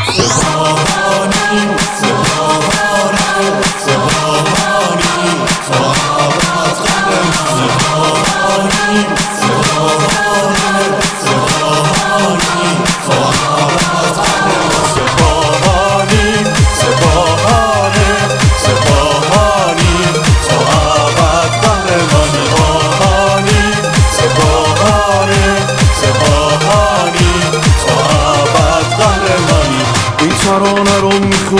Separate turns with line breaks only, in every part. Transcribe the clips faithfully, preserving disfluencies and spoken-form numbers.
سپاهانیم سپاهانیم سپاهانیم تا ابد قهرمانی سپاهانیم سپاهانیم سپاهانیم تا ابد قهرمانی سپاهانیم سپاهانیم سپاهانیم تا ابد قهرمانی سپاهانیم سپاهانیم سپاهانیم تا ابد قهرمانی این ترانه رو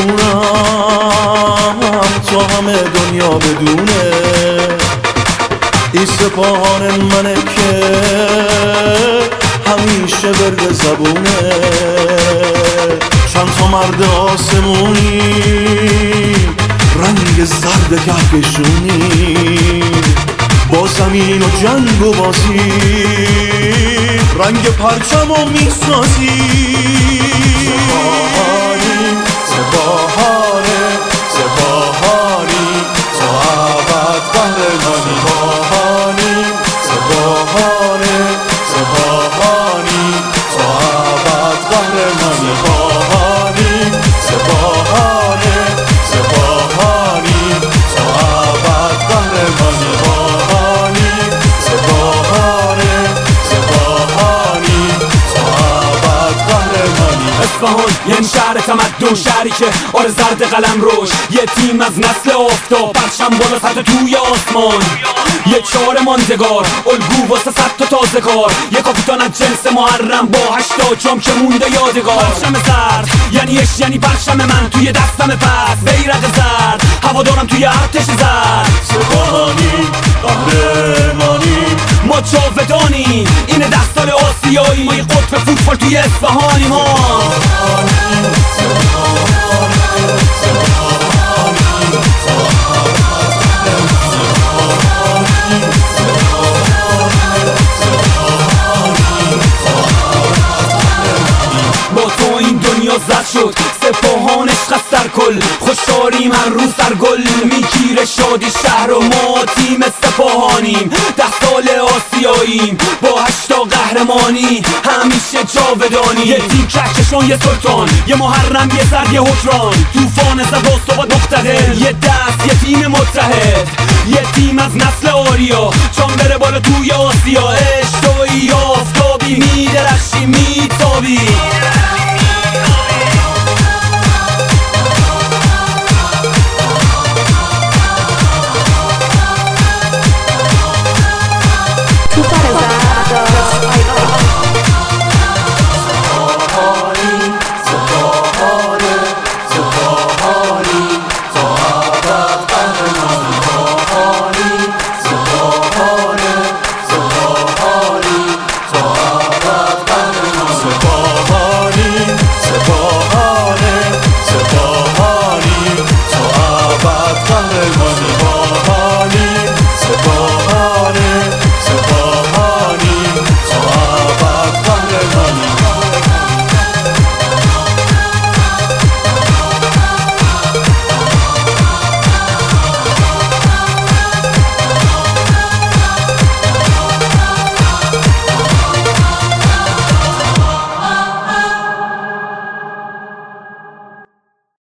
میخونم تا همه دنیا بدونه این سپاهان منه که همیشه برد زبونه چند تا مرد آسمونی رنگ زرد کهکشونی با زمین و جنگ و بازی رنگ پرچم و میسازی سپاهانیم سپاهانیم سپاهانیم تا ابد قهرمانی سپاهانیم سپاهانیم سپاهانیم تا ابد قهرمانی سپاهانیم سپاهانیم سپاهانیم تا ابد قهرمانی سپاهانیم سپاهانیم سپاهانیم تا ابد قهرمانی
اصفهان یعنی شهر تمدن، شهری که آره زرد قلم روش یه تیم از نسل آفتاب پرچم بالا سطح توی آسمان یه چهار ماندگار الگو واسه صد تا تازه کار یه کاپیتان از جنس محرم با هشتا جام که مونده یادگار پرچم زرد یعنی اش یعنی پرچم من توی دستم پس بیرق زرد هوادارم توی ارتش زرد
سپاهانیم قهرمانیم
ما جاودانیم این ده سال آسیایی ما یه قطب فوتبال توی اصفهانیم ما با تو این دنیا زد شد سپاهان عشق از سر کل خوشداریم هر روز در گل میگیره شادی شهر و ما تیم سپاهانیم ده سال آسیاییم با هشتا قهرمانی همیشه جاودانی یه تیم کهکشان یه سلطان یه محرم یه زرد یه حکران طوفان زباستواد مقتدر یه دست یه تیم متحد یه تیم از نسل آریا چون بره بالا توی آسیا عشق توی آفتابی میدرخشی میتابی